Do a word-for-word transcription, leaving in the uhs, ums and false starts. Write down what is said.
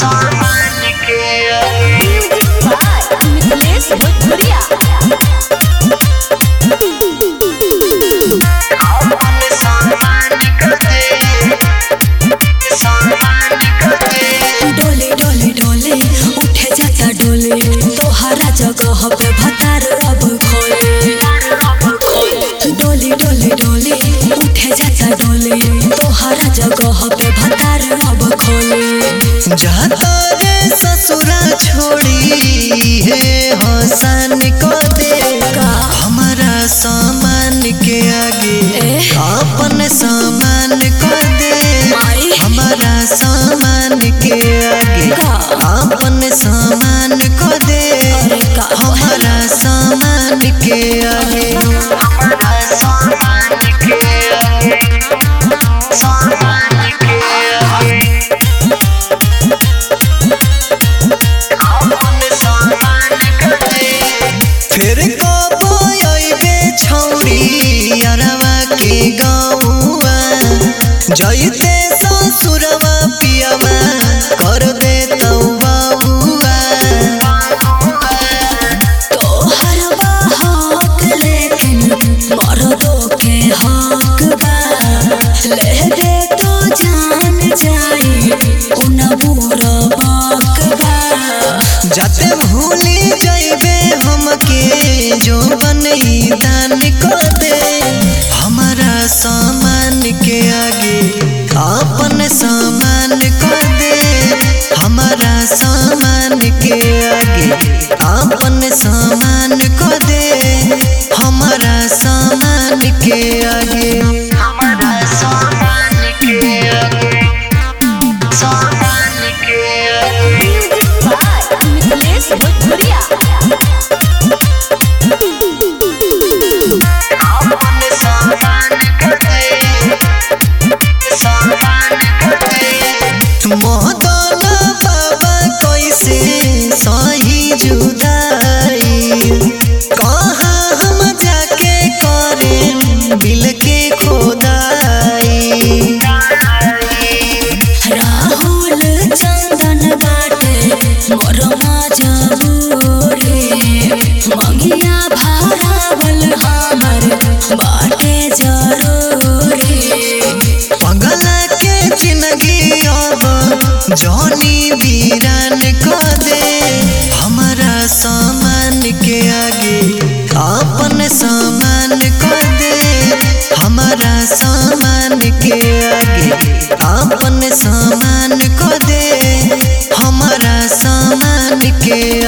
सामान के music by Mithilesh भोजपुरिया। डोले डोले डोले उठे जाता डोले तोहरा जगह पे भतार अब खोले। डोले डोले डोले उठे जाता डोले तोहरा जगह पे भतार अब खोले। जाता रे ससुरा छोड़ी है हसन को दे हमारा सामान के आगे अपन सामान को दे हमारा सामान के आगे अपन सामान को दे हमारा सामान के आगे हमारा सामान के आगे सामान के आगे अपन सामान को दे। फिर कब अइबे छौड़ी अरवा के गौआ जइते ससुरवा पियवा कर दे तौ बउआ। तोहर हक लेकिन मर्दों के हक बा ले दे तो जान जाई उन बुरा बाक बा। जाते भूली जइबे हमके जो बनई दान को दे हमारा सामान के आगे अपन सामान को दे हमारा सामान के आगे अपन सामान को दे हमारा सामान के आगे हमारा सामान के आगे सामान के आगे म्यूजिक बाय मिथिलेश भोजपुरिया। मदन बाबा कैसे सही जुदाई कहाँ हम जाके करें दिल के खोदाई। राहुल चंदन बाटे मोर मजबूरी मंगिया भरावल हमर बाटे जरूरी। पगला के जिंदगी अब जौनी वीरान को दे हमारा सामान के आगे अपन सामान को दे हमारा सामान के आगे अपन सामान को दे हमारा सामान के